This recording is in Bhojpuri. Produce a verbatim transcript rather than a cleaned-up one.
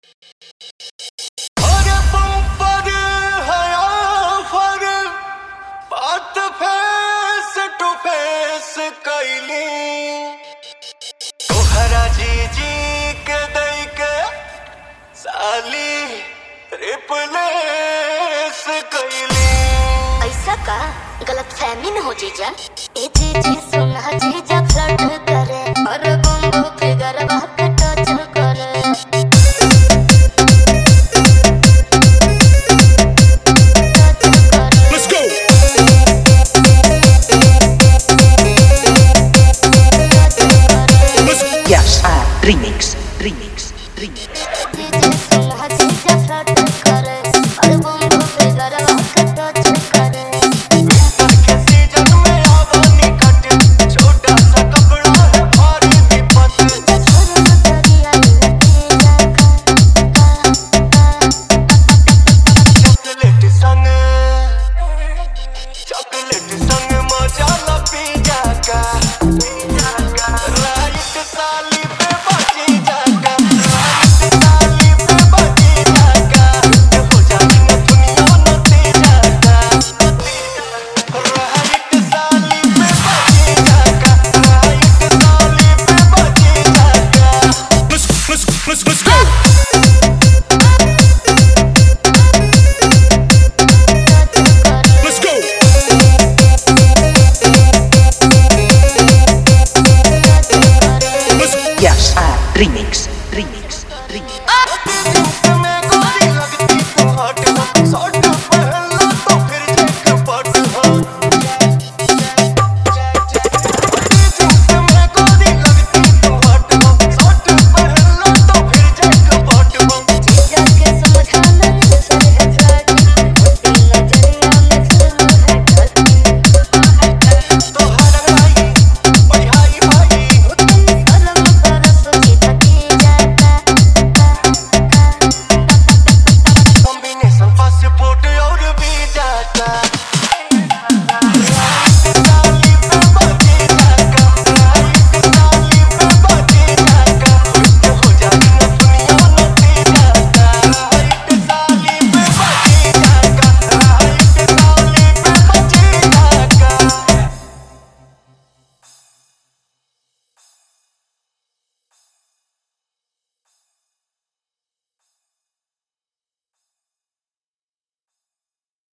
अरे बम्पर है ऑफर, बात फेस टू फेस कैली, तोहरा जी जी के दई के साली रिप्लेस कैली। ऐसा का गलत फहमी न हो जीजा। ए जीजी सुना जीजा फ्लर्ट करे और बम्बू फिगर बात टच करे। Let's go. Let's Yes, ah, remix, remix, remix. जीजी सुना जीजा फ्लर्ट करे और बम्बू फिगर बात टच करे। सीजन में आवा निकट, छोटा सा कपड़ा है भारी विपत। छोड़ दरिया जीजा का चॉकलेट संग चॉकलेट संग मजा ला पिज़्ज़ा का, राइट साली पे बची जाका, राइट साली पे बची जाका, हो जाएंगे दुनिया नतीजा का, राइट साली पे बची जाका, राइट साली पे बची जाका। let's let's let's let's go. Let's go. Yes, ah, remix, remix, remix.